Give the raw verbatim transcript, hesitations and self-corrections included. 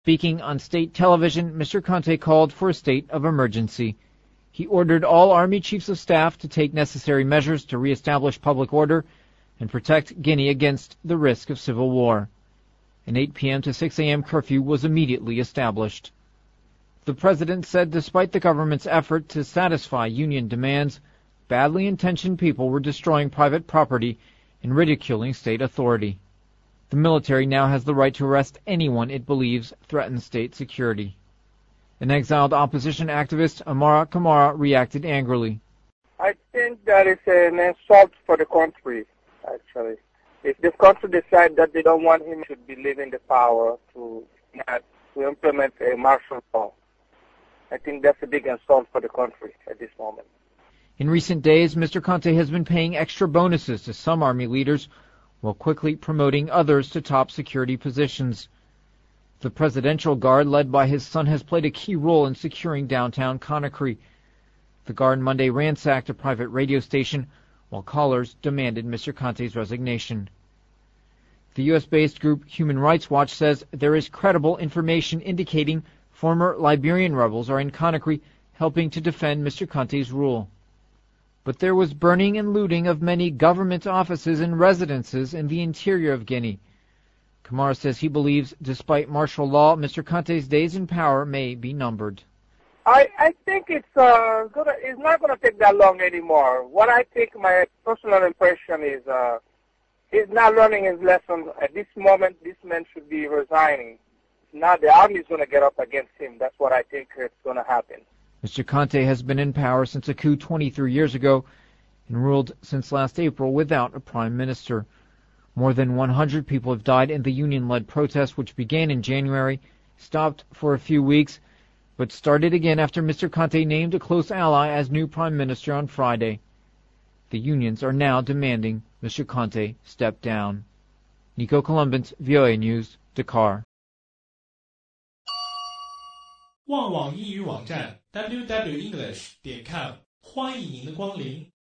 Speaking on state television, Mister Conte called for a state of emergency. He ordered all Army chiefs of staff to take necessary measures to reestablish public order and protect Guinea against the risk of civil war. An eight p.m. to six a.m. curfew was immediately established. The president said despite the government's effort to satisfy union demands, badly intentioned people were destroying private property and ridiculing state authority. The military now has the right to arrest anyone it believes threatens state security. An exiled opposition activist, Amara Kamara, reacted angrily. I think that is an insult for the country, actually. If the country decides that they don't want him to be leaving the power to, to implement a martial law, I think that's a big insult for the country at this moment. In recent days, Mister Conte has been paying extra bonuses to some army leaders while quickly promoting others to top security positions. The Presidential Guard, led by his son, has played a key role in securing downtown Conakry. The Guard Monday ransacked a private radio station while callers demanded Mister Conte's resignation. The U S-based group Human Rights Watch says there is credible information indicating former Liberian rebels are in Conakry helping to defend Mister Conte's rule. But there was burning and looting of many government offices and residences in the interior of Guinea. Kamara says he believes, despite martial law, Mister Conte's days in power may be numbered. I, I think it's uh, gonna, it's not going to take that long anymore. What I think my personal impression is uh, he's not learning his lesson. At this moment, this man should be resigning. Now the army is going to get up against him. That's what I think is going to happen. Mister Conte has been in power since a coup twenty-three years ago and ruled since last April without a prime minister. More than one hundred people have died in the union-led protests, which began in January, stopped for a few weeks, but started again after Mister Conte named a close ally as new prime minister on Friday. The unions are now demanding Mister Conte step down. Nico Columbans, V O A News, Dakar. 旺旺英语网站 double u double u double u 点 com 欢迎您的光临。